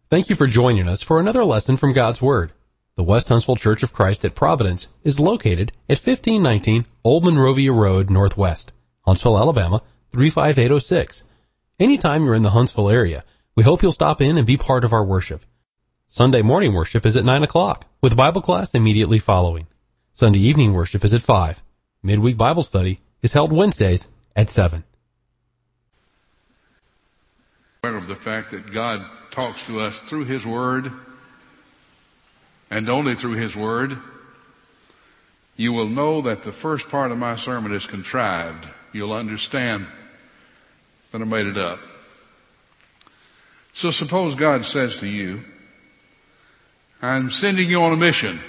Thank you for joining us for another lesson from God's Word. The West Huntsville Church of Christ at Providence is located at 1519 Old Monrovia Road Northwest, Huntsville, Alabama, 35806. Anytime you're in the Huntsville area, we hope you'll stop in and be part of our worship. Sunday morning worship is at 9 o'clock, with Bible class immediately following. Sunday evening worship is at 5. Midweek Bible study is held Wednesdays at 7. Aware of the fact that God talks to us through His Word, and only through His Word, you will know that the first part of my sermon is contrived. You'll understand that I made it up. So suppose God says to you, I'm sending you on a mission.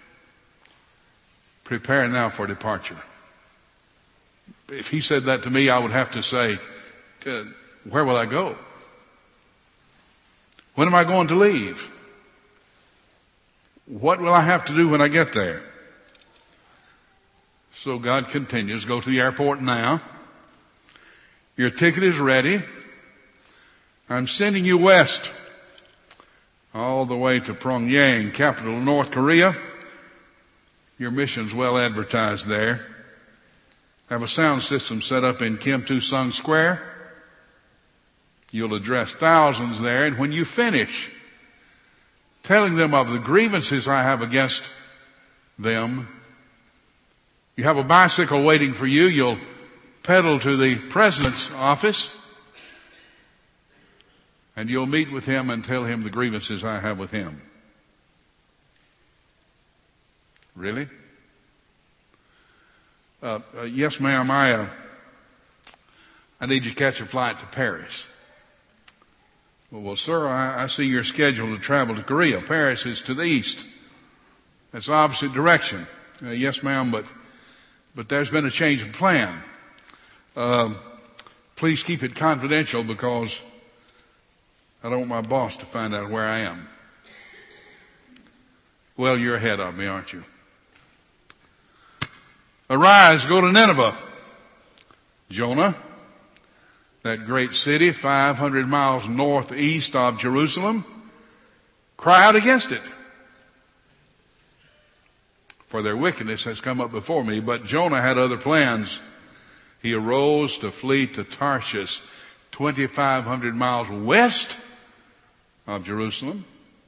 Prepare now for departure. If He said that to me, I would have to say, where will I go? When am I going to leave? What will I have to do when I get there? So God continues, go to the airport now. Your ticket is ready. I'm sending you west, all the way to Pyongyang, capital of North Korea. Your mission's well advertised there. Have a sound system set up in Kim Tu-sung Square. You'll address thousands there, and when you finish telling them of the grievances I have against them, you have a bicycle waiting for you. You'll pedal to the president's office, and you'll meet with him and tell him the grievances I have with him. Really? Yes, ma'am, I need you to catch a flight to Paris. Well, sir, I see you're scheduled to travel to Korea. Paris is to the east. That's the opposite direction. Yes, ma'am, but there's been a change of plan. Please keep it confidential because I don't want my boss to find out where I am. Well, you're ahead of me, aren't you? Arise, go to Nineveh. Jonah, that great city 500 miles northeast of Jerusalem, cry out against it. For their wickedness has come up before me. But Jonah had other plans. He arose to flee to Tarshish, 2,500 miles west of Jerusalem.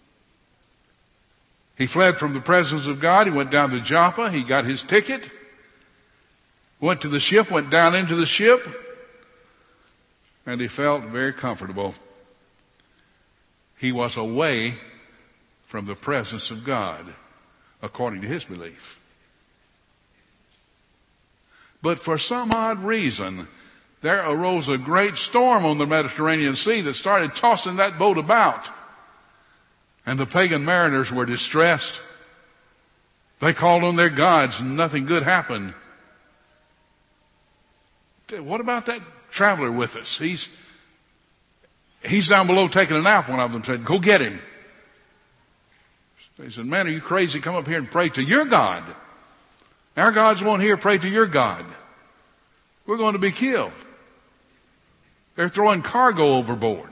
He fled from the presence of God. He went down to Joppa. He got his ticket. Went to the ship, went down into the ship. And he felt very comfortable. He was away from the presence of God, according to his belief. But for some odd reason, there arose a great storm on the Mediterranean Sea that started tossing that boat about. And the pagan mariners were distressed. They called on their gods and nothing good happened. What about that traveler with us? He's down below taking a nap. One of them said, go get him. They said, man, are you crazy? Come up here and pray to your God. Our God's one here. Pray to your God. We're going to be killed. They're throwing cargo overboard.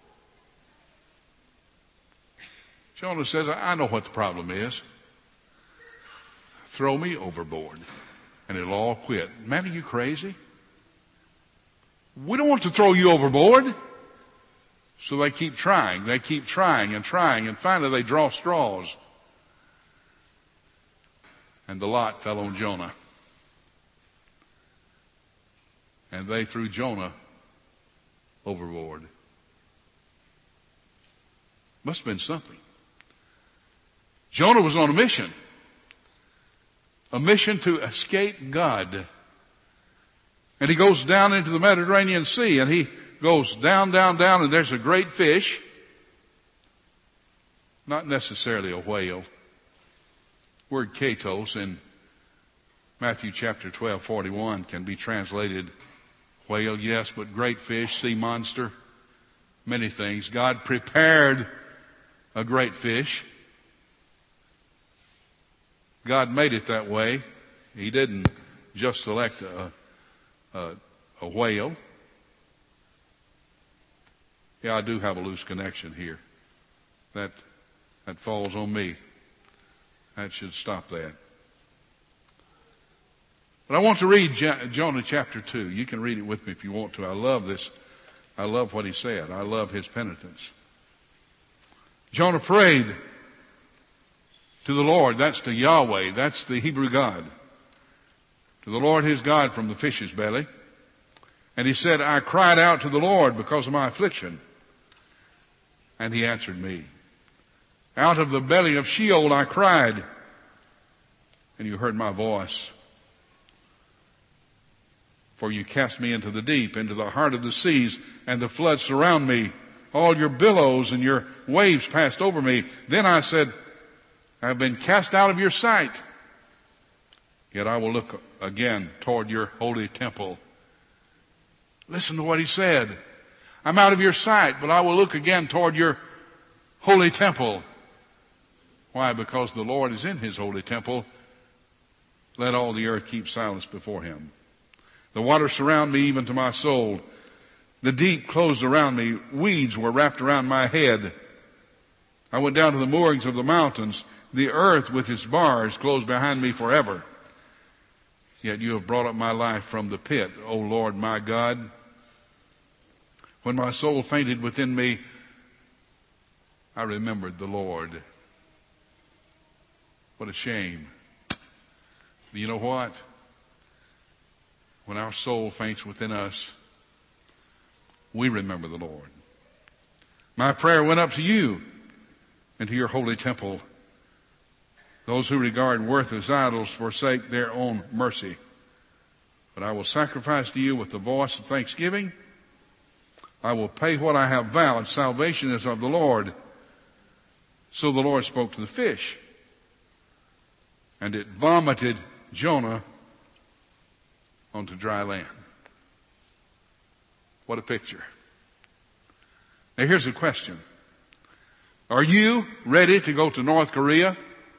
Jonah says, I know what the problem is. Throw me overboard and it'll all quit. Man, are you crazy? We don't want to throw you overboard. So they keep trying. They keep trying and trying. And finally they draw straws. And the lot fell on Jonah. And they threw Jonah overboard. Must have been something. Jonah was on a mission to escape God. And he goes down into the Mediterranean Sea, and he goes down, and there's a great fish. Not necessarily a whale. Word katos in Matthew chapter 12:41 can be translated whale, yes, but great fish, sea monster, many things. God prepared a great fish. God made it that way. He didn't just select a whale. Yeah, I do have a loose connection here. that falls on me. That should stop that. But I want to read Jonah chapter 2. You can read it with me if you want to. I love this. I love what he said. I love his penitence. Jonah prayed to the Lord. That's to Yahweh. That's the Hebrew God. To the Lord his God from the fish's belly. And he said, I cried out to the Lord because of my affliction. And he answered me. Out of the belly of Sheol I cried, and you heard my voice. For you cast me into the deep, into the heart of the seas, and the floods surround me. All your billows and your waves passed over me. Then I said, I have been cast out of your sight. Yet I will look again toward your holy temple. Listen to what he said. I'm out of your sight, but I will look again toward your holy temple. Why? Because the Lord is in his holy temple. Let all the earth keep silence before him. The waters surround me even to my soul. The deep closed around me. Weeds were wrapped around my head. I went down to the moorings of the mountains. The earth with its bars closed behind me forever. Yet you have brought up my life from the pit, O Lord my God. When my soul fainted within me, I remembered the Lord. What a shame. But you know what? When our soul faints within us, we remember the Lord. My prayer went up to you and to your holy temple. Those who regard worthless idols forsake their own mercy. But I will sacrifice to you with the voice of thanksgiving. I will pay what I have vowed. Salvation is of the Lord. So the Lord spoke to the fish, and it vomited Jonah onto dry land. What a picture. Now here's the question. Are you ready to go to North Korea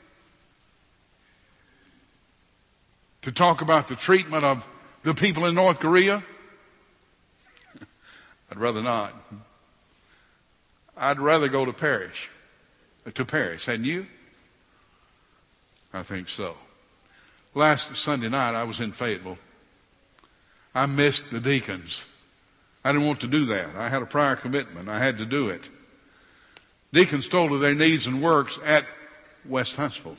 to talk about the treatment of the people in North Korea? I'd rather not. I'd rather go to Paris. Hadn't you? I think so. Last Sunday night, I was in Fayetteville. I missed the deacons. I didn't want to do that. I had a prior commitment. I had to do it. Deacons told of their needs and works at West Huntsville.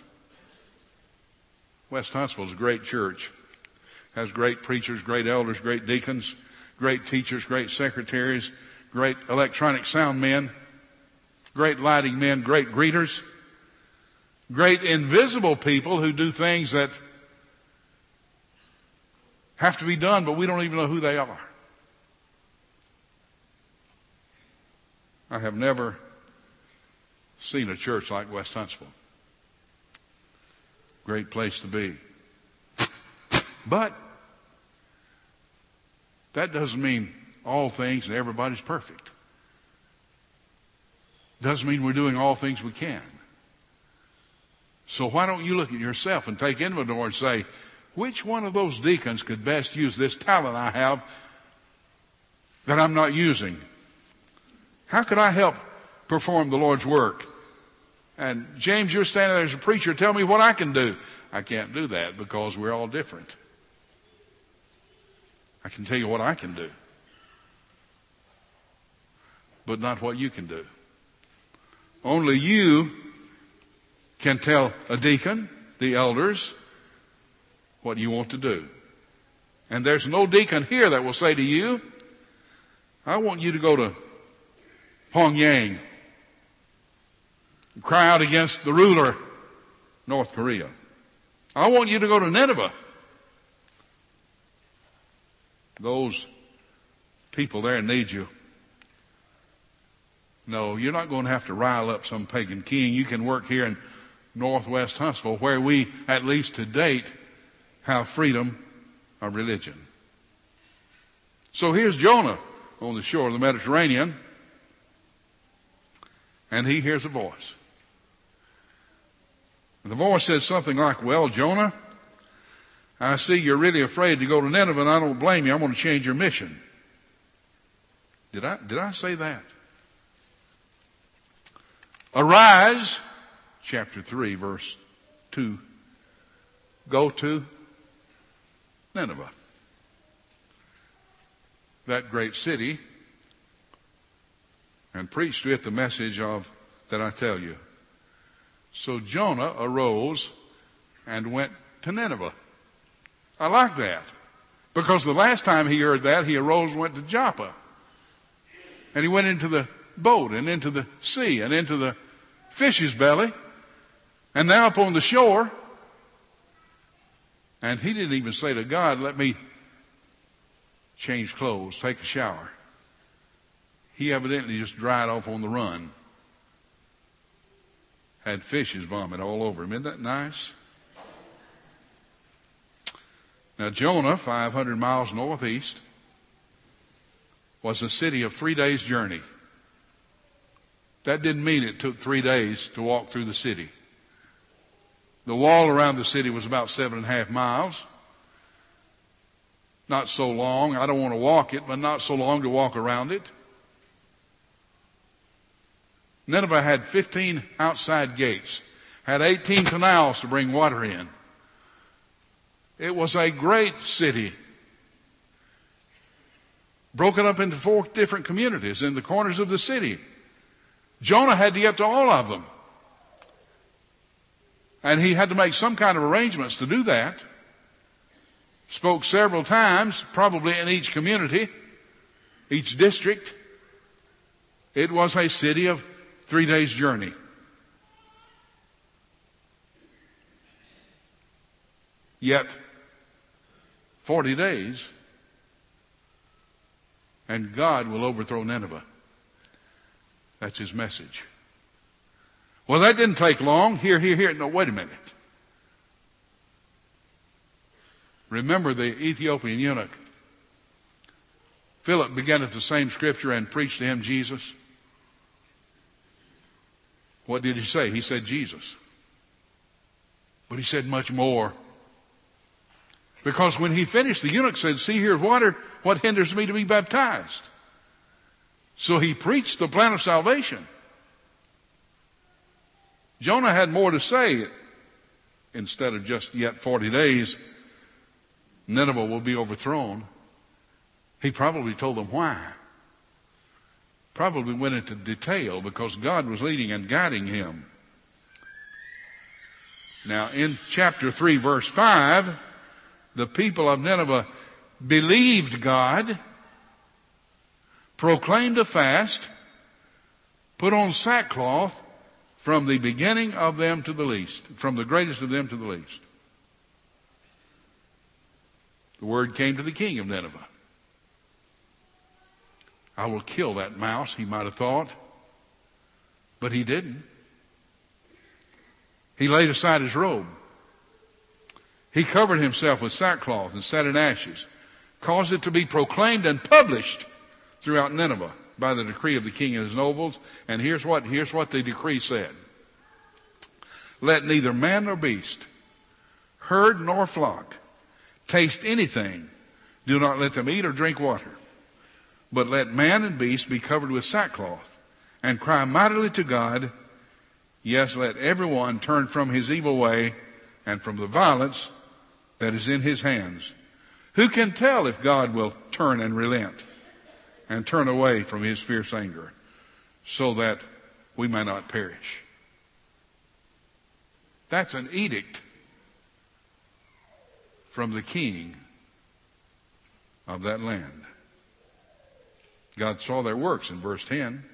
West Huntsville is a great church. Has great preachers, great elders, great deacons, great teachers, great secretaries, great electronic sound men, great lighting men, great greeters, great invisible people who do things that have to be done, but we don't even know who they are. I have never seen a church like West Huntsville. Great place to be. But that doesn't mean all things and everybody's perfect. Doesn't mean we're doing all things we can. So why don't you look at yourself and take inventory and say, which one of those deacons could best use this talent I have that I'm not using? How could I help perform the Lord's work? And James, you're standing there as a preacher. Tell me what I can do. I can't do that because we're all different. I can tell you what I can do, but not what you can do. Only you can tell a deacon, the elders, what you want to do. And there's no deacon here that will say to you, I want you to go to Pyongyang and cry out against the ruler, North Korea. I want you to go to Nineveh. Those people there need you. No, you're not going to have to rile up some pagan king. You can work here in Northwest Huntsville, where we, at least to date, have freedom of religion. So here's Jonah on the shore of the Mediterranean, and he hears a voice. And the voice says something like, well, Jonah, I see you're really afraid to go to Nineveh, and I don't blame you. I'm going to change your mission. Did I say that? Arise, chapter 3, verse 2, go to Nineveh, that great city, and preach to it the message of that I tell you. So Jonah arose and went to Nineveh. I like that, because the last time he heard that, he arose and went to Joppa. And he went into the boat and into the sea and into the fish's belly, and now upon the shore. And he didn't even say to God, let me change clothes, take a shower. He evidently just dried off on the run. Had fish's vomit all over him. Isn't that nice? Now Jonah, 500 miles northeast, was a city of 3 days' journey. That didn't mean it took 3 days to walk through the city. The wall around the city was about 7.5 miles. Not so long. I don't want to walk it, but not so long to walk around it. Nineveh had 15 outside gates, had 18 canals to bring water in. It was a great city, broken up into 4 different communities in the corners of the city. Jonah had to get to all of them. And he had to make some kind of arrangements to do that. Spoke several times, probably in each community, each district. It was a city of 3 days' journey. Yet, 40 days, and God will overthrow Nineveh. That's his message. Well, that didn't take long. Here. No, wait a minute. Remember the Ethiopian eunuch. Philip began at the same scripture and preached to him Jesus. What did he say? He said Jesus. But he said much more. Because when he finished, the eunuch said, see, here's water. What hinders me to be baptized? So he preached the plan of salvation. Jonah had more to say. Instead of just yet 40 days, Nineveh will be overthrown. He probably told them why. Probably went into detail because God was leading and guiding him. Now in chapter 3 verse 5, the people of Nineveh believed God, proclaimed a fast, put on sackcloth from the beginning of them to the least, from the greatest of them to the least. The word came to the king of Nineveh. I will kill that mouse, he might have thought, but he didn't. He laid aside his robe. He covered himself with sackcloth and sat in ashes, caused it to be proclaimed and published throughout Nineveh by the decree of the king and his nobles. And here's what the decree said. Let neither man nor beast, herd nor flock, taste anything. Do not let them eat or drink water. But let man and beast be covered with sackcloth and cry mightily to God. Yes, let everyone turn from his evil way and from the violence that is in his hands. Who can tell if God will turn and relent and turn away from his fierce anger so that we may not perish? That's an edict from the king of that land. God saw their works in verse 10.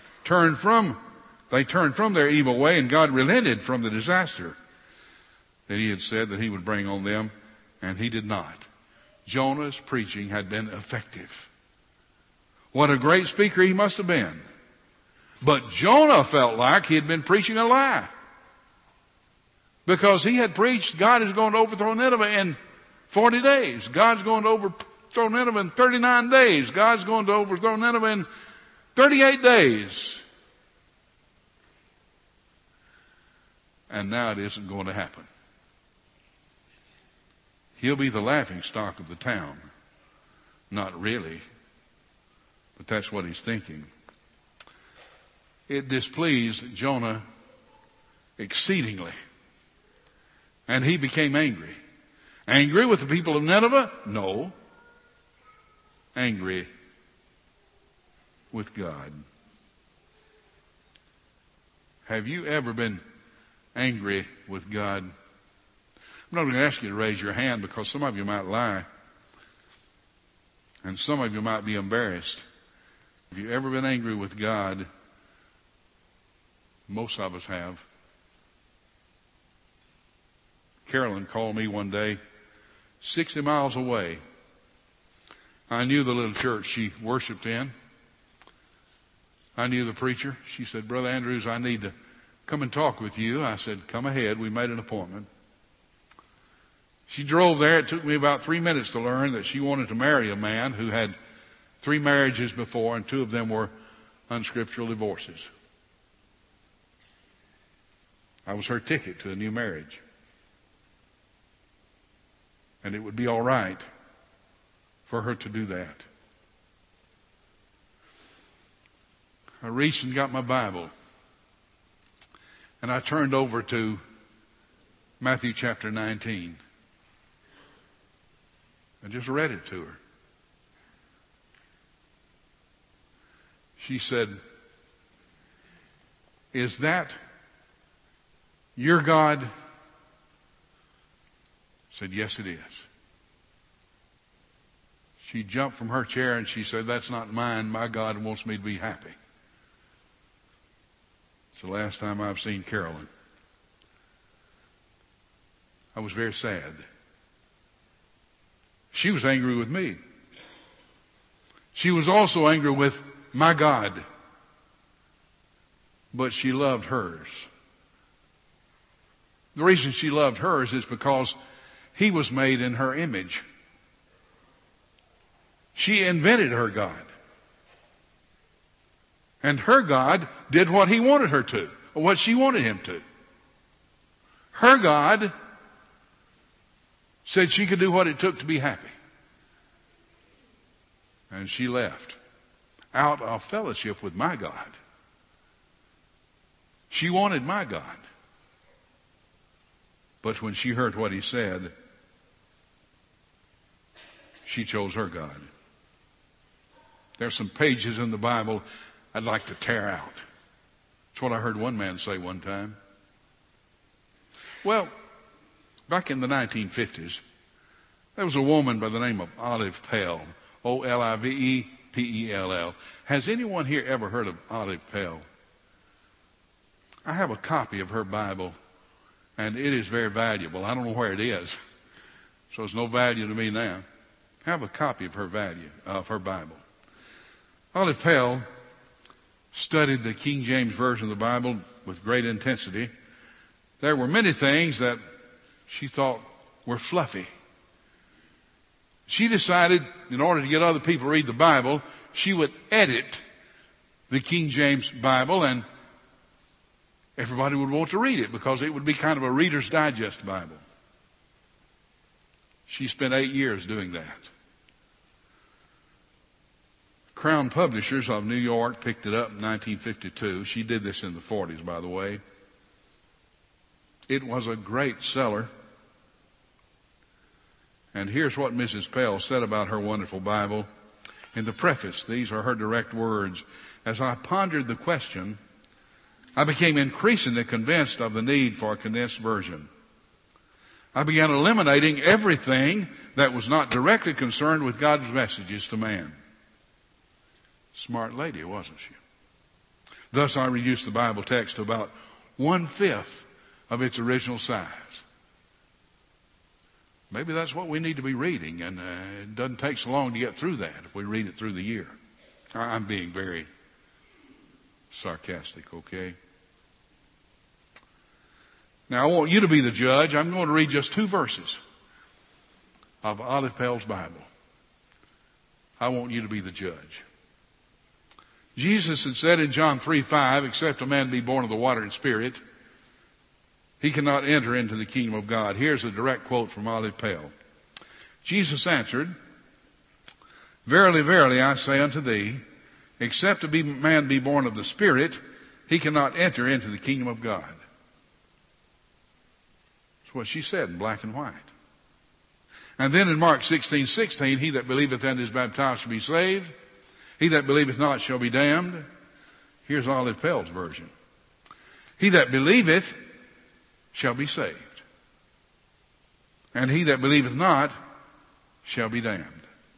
They turned from their evil way, and God relented from the disaster that he had said that he would bring on them, and he did not. Jonah's preaching had been effective. What a great speaker he must have been. But Jonah felt like he had been preaching a lie. Because he had preached God is going to overthrow Nineveh in 40 days. God's going to overthrow Nineveh in 39 days. God's going to overthrow Nineveh in 38 days. And now it isn't going to happen. He'll be the laughingstock of the town. Not really, but that's what he's thinking. it displeased Jonah exceedingly. And he became angry. Angry with the people of Nineveh? No. Angry with God. Have you ever been angry with God? I'm not going to ask you to raise your hand because some of you might lie. And some of you might be embarrassed. Have you ever been angry with God? Most of us have. Carolyn called me one day, 60 miles away. I knew the little church she worshiped in. I knew the preacher. She said, Brother Andrews, I need to come and talk with you. I said, come ahead. We made an appointment. She drove there. It took me about 3 minutes to learn that she wanted to marry a man who had 3 marriages before, and 2 of them were unscriptural divorces. I was her ticket to a new marriage. And it would be all right for her to do that. I reached and got my Bible. And I turned over to Matthew chapter 19. I just read it to her. She said, is that your God? I said, yes, it is. She jumped from her chair and she said, that's not mine. My God wants me to be happy. It's the last time I've seen Carolyn. I was very sad. She was angry with me. She was also angry with my God. But she loved hers. The reason she loved hers is because he was made in her image. She invented her God. And her God did what he wanted her to, or what she wanted him to. Her God said she could do what it took to be happy. And she left out of fellowship with my God. She wanted my God. But when she heard what he said, she chose her God. There's some pages in the Bible I'd like to tear out. That's what I heard one man say one time. Well, back in the 1950s, there was a woman by the name of Olive Pell, Olivepell. Has anyone here ever heard of Olive Pell? I have a copy of her Bible, and it is very valuable. I don't know where it is, so it's no value to me now. I have a copy of her Bible. Olive Pell studied the King James Version of the Bible with great intensity. There were many things that she thought were fluffy. She decided, in order to get other people to read the Bible, she would edit the King James Bible, and everybody would want to read it because it would be kind of a Reader's Digest Bible. She spent 8 years doing that. Crown Publishers of New York picked it up in 1952. She did this in the 40s, by the way. It was a great seller. And here's what Mrs. Pell said about her wonderful Bible. In the preface, these are her direct words. As I pondered the question, I became increasingly convinced of the need for a condensed version. I began eliminating everything that was not directly concerned with God's messages to man. Smart lady, wasn't she? Thus, I reduced the Bible text to about 1/5 of its original size. Maybe that's what we need to be reading, and it doesn't take so long to get through that if we read it through the year. I'm being very sarcastic, okay? Now, I want you to be the judge. I'm going to read just 2 verses of Olive Pell's Bible. I want you to be the judge. Jesus had said in John 3:5, except a man be born of the water and spirit, he cannot enter into the kingdom of God. Here's a direct quote from Olive Pell. Jesus answered, Verily, verily, I say unto thee, except a man be born of the Spirit, he cannot enter into the kingdom of God. That's what she said in black and white. And then in Mark 16:16, he that believeth and is baptized shall be saved. He that believeth not shall be damned. Here's Olive Pell's version. He that believeth shall be saved. And he that believeth not shall be damned.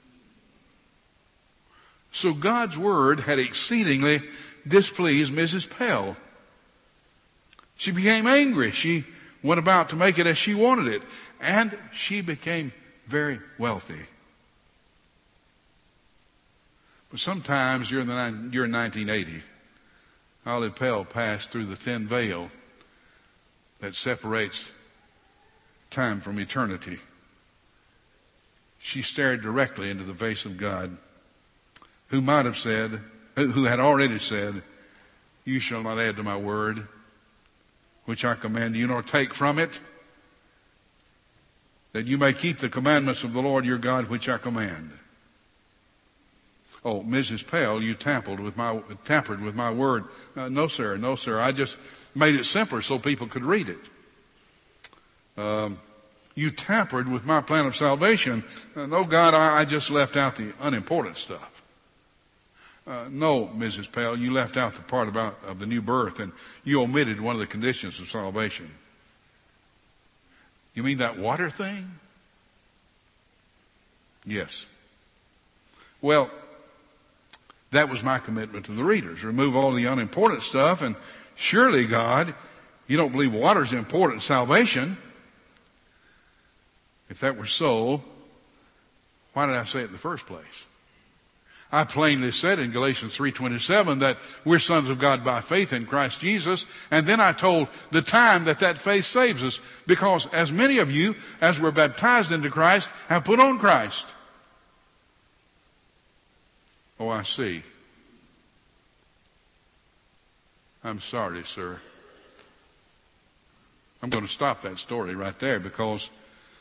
So God's word had exceedingly displeased Mrs. Pell. She became angry. She went about to make it as she wanted it. And she became very wealthy. But sometimes during the year 1980, Olive Pell passed through the thin veil that separates time from eternity. She stared directly into the face of God, who might have said, who had already said, you shall not add to my word, which I command you, nor take from it, that you may keep the commandments of the Lord your God, which I command. Oh, Mrs. Pell, you tampered with my word. No, sir. I just made it simpler so people could read it. You tampered with my plan of salvation. No, God, I just left out the unimportant stuff. No, Mrs. Pell, you left out the part of the new birth, and you omitted one of the conditions of salvation. You mean that water thing? Yes. Well, that was my commitment to the readers. Remove all the unimportant stuff, and surely, God, you don't believe water's important in salvation. If that were so, why did I say it in the first place? I plainly said in Galatians 3:27 that we're sons of God by faith in Christ Jesus, and then I told the time that faith saves us, because as many of you as were baptized into Christ have put on Christ. Oh, I see. I'm sorry, sir. I'm going to stop that story right there, because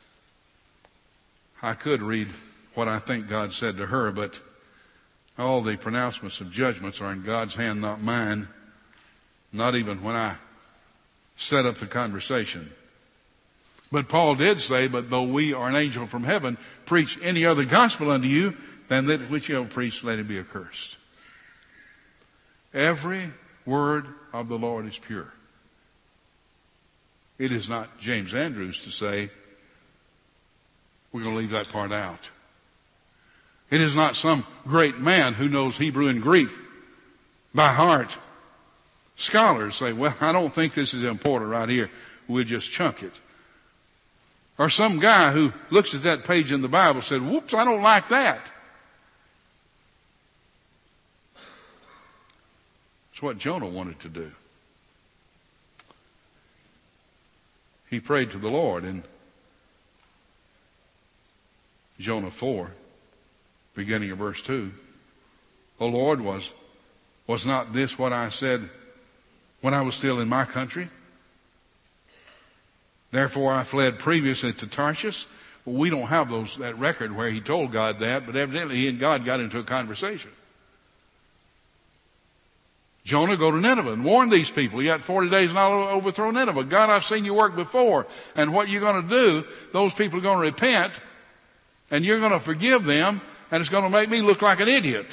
I could read what I think God said to her, but all the pronouncements of judgments are in God's hand, not mine, not even when I set up the conversation. But Paul did say, but though we or an angel from heaven preach any other gospel unto you than that which you have preached, let him be accursed. Every word of the Lord is pure. It is not James Andrews to say, we're going to leave that part out. It is not some great man who knows Hebrew and Greek by heart. Scholars say, well, I don't think this is important right here. We'll just chunk it. Or some guy who looks at that page in the Bible and said, whoops, I don't like that. It's what Jonah wanted to do. He prayed to the Lord in Jonah 4, beginning of verse 2. O Lord, was not this what I said when I was still in my country? Therefore I fled previously to Tarshish. Well, we don't have that record where he told God that, but evidently he and God got into a conversation. Jonah, go to Nineveh and warn these people. You got 40 days and I'll overthrow Nineveh. God, I've seen you work before. And what you're going to do, those people are going to repent, and you're going to forgive them, and it's going to make me look like an idiot.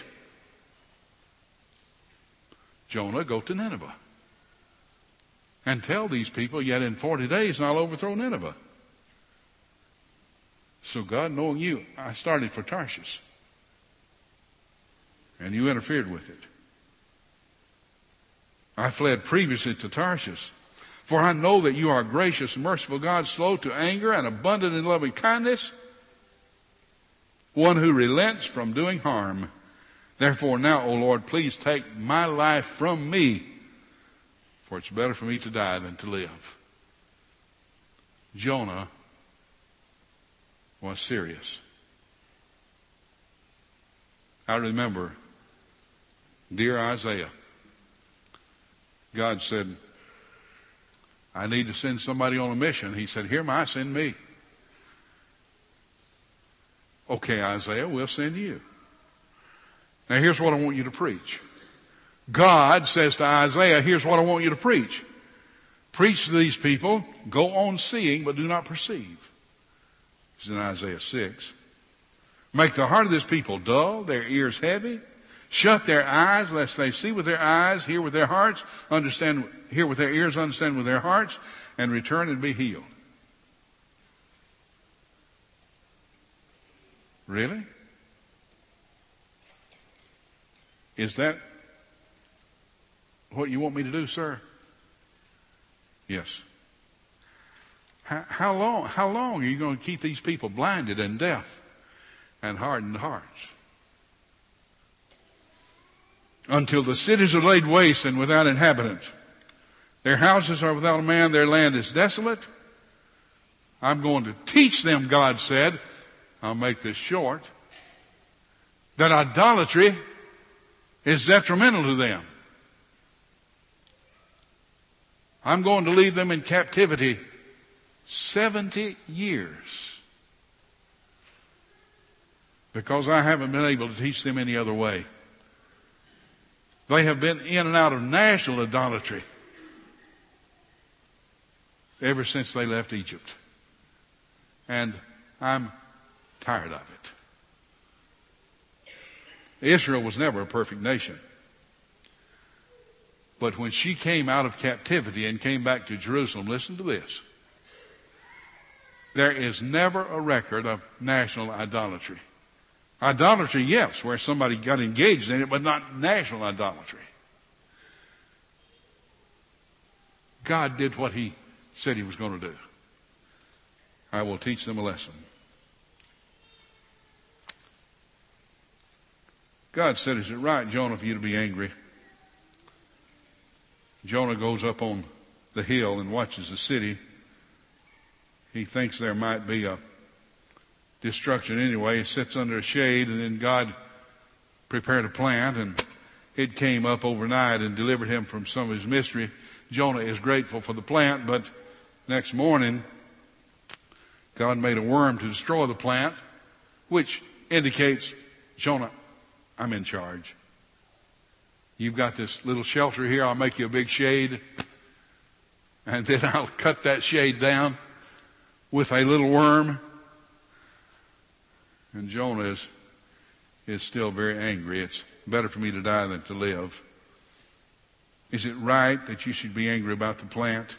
Jonah, go to Nineveh and tell these people, yet in 40 days and I'll overthrow Nineveh. So God, knowing you, I started for Tarshish, and you interfered with it. I fled previously to Tarshish, for I know that you are a gracious and merciful God, slow to anger and abundant in loving kindness, one who relents from doing harm. Therefore now, O Lord, please take my life from me, for it's better for me to die than to live. Jonah was serious. I remember dear Isaiah. God said, I need to send somebody on a mission. He said, here am I, send me. Okay, Isaiah, we'll send you. Now here's what I want you to preach. God says to Isaiah, here's what I want you to preach. Preach to these people, go on seeing, but do not perceive. This is in Isaiah 6. Make the heart of this people dull, their ears heavy. Shut their eyes, lest they see with their eyes, hear with their hearts, hear with their ears, understand with their hearts, and return and be healed. Really? Is that what you want me to do, sir? Yes. How long are you going to keep these people blinded and deaf and hardened hearts? Until the cities are laid waste and without inhabitants. Their houses are without a man, their land is desolate. I'm going to teach them, God said, I'll make this short, that idolatry is detrimental to them. I'm going to leave them in captivity 70 years because I haven't been able to teach them any other way. They have been in and out of national idolatry ever since they left Egypt. And I'm tired of it. Israel was never a perfect nation. But when she came out of captivity and came back to Jerusalem, listen to this. There is never a record of national idolatry. Idolatry, yes, where somebody got engaged in it, but not national idolatry. God did what he said he was going to do. I will teach them a lesson. God said, is it right, Jonah, for you to be angry? Jonah goes up on the hill and watches the city. He thinks there might be a destruction anyway. He sits under a shade, and then God prepared a plant, and it came up overnight and delivered him from some of his misery. Jonah is grateful for the plant, but next morning, God made a worm to destroy the plant, which indicates, Jonah, I'm in charge. You've got this little shelter here. I'll make you a big shade. And then I'll cut that shade down with a little worm. And Jonah is still very angry. It's better for me to die than to live. Is it right that you should be angry about the plant?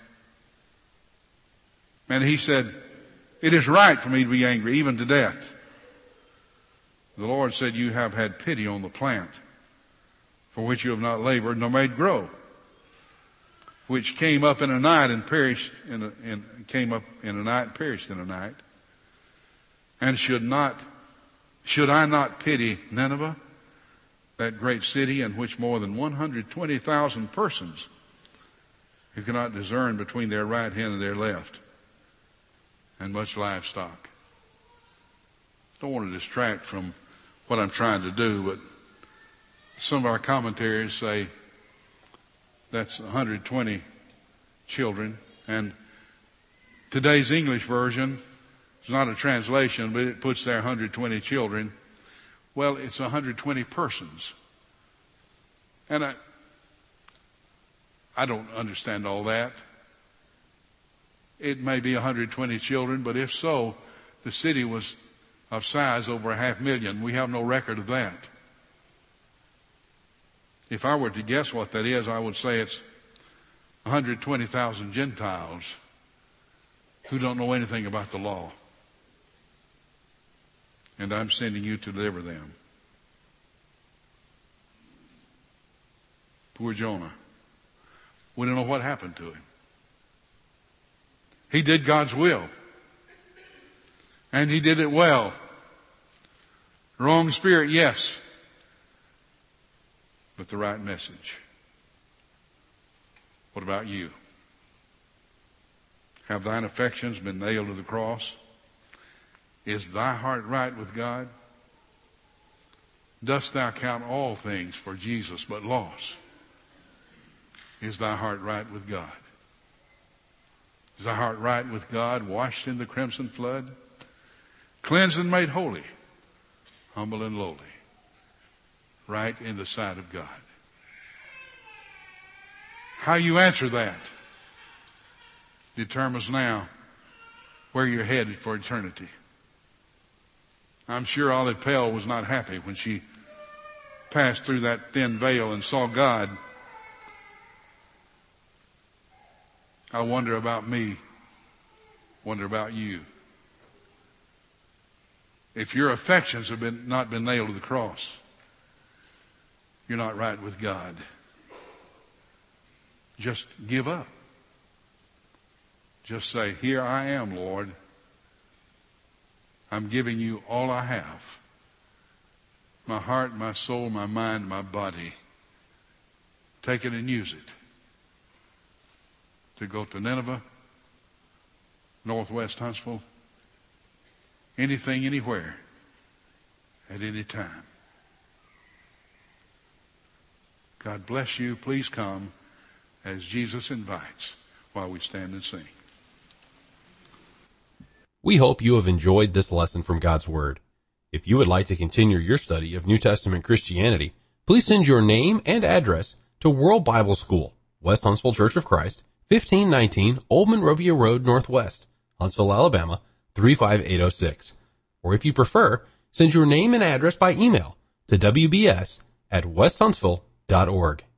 And he said, it is right for me to be angry, even to death. The Lord said, you have had pity on the plant, for which you have not labored nor made grow, which came up in a night and perished came up in a night and perished in a night. And should I not pity Nineveh, that great city in which more than 120,000 persons who cannot discern between their right hand and their left, and much livestock? Don't want to distract from what I'm trying to do, but some of our commentaries say that's 120 children. And today's English version is not a translation, but it puts there 120 children. Well, it's 120 persons. And I don't understand all that. It may be 120 children, but if so, the city was of size over 500,000. We have no record of that. If I were to guess what that is, I would say it's 120,000 Gentiles who don't know anything about the law. And I'm sending you to deliver them. Poor Jonah. We don't know what happened to him. He did God's will. And he did it well. Wrong spirit, yes. But the right message. What about you? Have thine affections been nailed to the cross? Is thy heart right with God? Dost thou count all things for Jesus but loss? Is thy heart right with God? Is thy heart right with God, washed in the crimson flood, cleansed and made holy, humble and lowly, right in the sight of God? How you answer that determines now where you're headed for eternity. I'm sure Olive Pell was not happy when she passed through that thin veil and saw God. I wonder about me, wonder about you. If your affections have not been nailed to the cross, you're not right with God. Just give up. Just say, here I am, Lord. I'm giving you all I have. My heart, my soul, my mind, my body. Take it and use it to go to Nineveh, Northwest Huntsville, anything, anywhere, at any time. God bless you. Please come as Jesus invites while we stand and sing. We hope you have enjoyed this lesson from God's Word. If you would like to continue your study of New Testament Christianity, please send your name and address to World Bible School, West Huntsville Church of Christ, 1519 Old Monrovia Road Northwest, Huntsville, Alabama, 35806. Or if you prefer, send your name and address by email to wbs@westhuntsville.org.